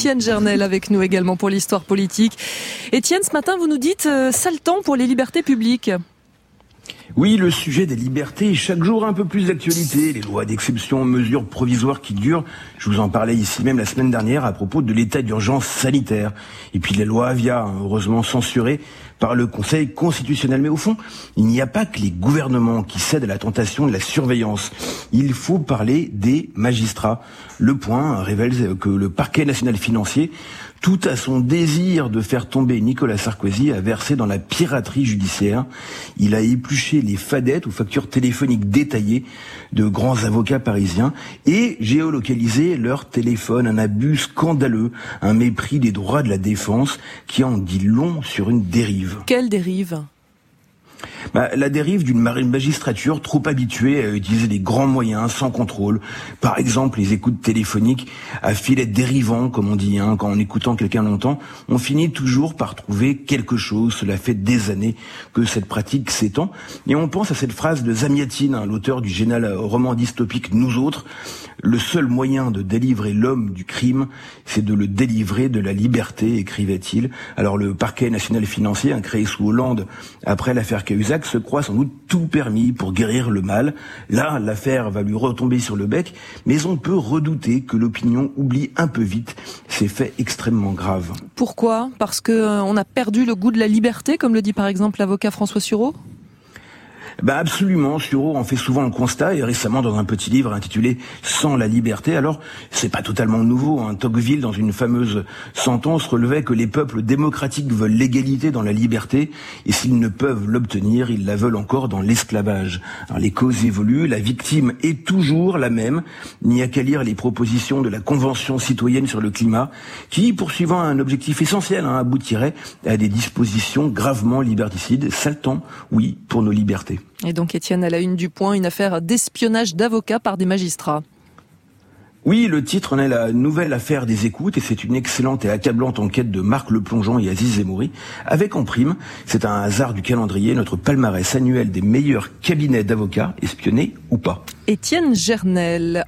Étienne Gernel avec nous également pour l'histoire politique. Étienne, ce matin, vous nous dites sale temps pour les libertés publiques. Oui, le sujet des libertés est chaque jour un peu plus d'actualité. Les lois d'exception, mesures provisoires qui durent. Je vous en parlais ici même la semaine dernière à propos de l'état d'urgence sanitaire. Et puis les lois Avia, heureusement censurées par le Conseil constitutionnel. Mais au fond, il n'y a pas que les gouvernements qui cèdent à la tentation de la surveillance. Il faut parler des magistrats. Le Point révèle que le parquet national financier, tout à son désir de faire tomber Nicolas Sarkozy, a versé dans la piraterie judiciaire. Il a épluché les fadettes ou factures téléphoniques détaillées de grands avocats parisiens et géolocalisé leur téléphone. Un abus scandaleux, un mépris des droits de la défense qui en dit long sur une dérive. Quelle dérive ? La dérive d'une magistrature trop habituée à utiliser des grands moyens sans contrôle. Par exemple, les écoutes téléphoniques à filet dérivant, comme on dit, quand en écoutant quelqu'un longtemps, on finit toujours par trouver quelque chose. Cela fait des années que cette pratique s'étend. Et on pense à cette phrase de Zamiatine, l'auteur du génial roman dystopique Nous autres. Le seul moyen de délivrer l'homme du crime, c'est de le délivrer de la liberté, écrivait-il. Alors le parquet national financier, créé sous Hollande après l'affaire Cahuzac, se croit sans doute tout permis pour guérir le mal. Là, l'affaire va lui retomber sur le bec, mais on peut redouter que l'opinion oublie un peu vite ces faits extrêmement graves. Pourquoi ? Parce qu'on a perdu le goût de la liberté, comme le dit par exemple l'avocat François Sureau ? Absolument, Sureau en fait souvent le constat, et récemment dans un petit livre intitulé « Sans la liberté ». Alors, c'est pas totalement nouveau, Tocqueville, dans une fameuse sentence, relevait que les peuples démocratiques veulent l'égalité dans la liberté, et s'ils ne peuvent l'obtenir, ils la veulent encore dans l'esclavage. Alors, les causes évoluent, la victime est toujours la même, il n'y a qu'à lire les propositions de la Convention citoyenne sur le climat, qui, poursuivant un objectif essentiel, aboutirait à des dispositions gravement liberticides. Sale temps, oui, pour nos libertés. Et donc, Étienne, à la une du Point, une affaire d'espionnage d'avocats par des magistrats. Oui, le titre en est la nouvelle affaire des écoutes et c'est une excellente et accablante enquête de Marc Le Plongeon et Aziz Zemmouri. Avec en prime, c'est un hasard du calendrier, notre palmarès annuel des meilleurs cabinets d'avocats, espionnés ou pas. Étienne Gernel.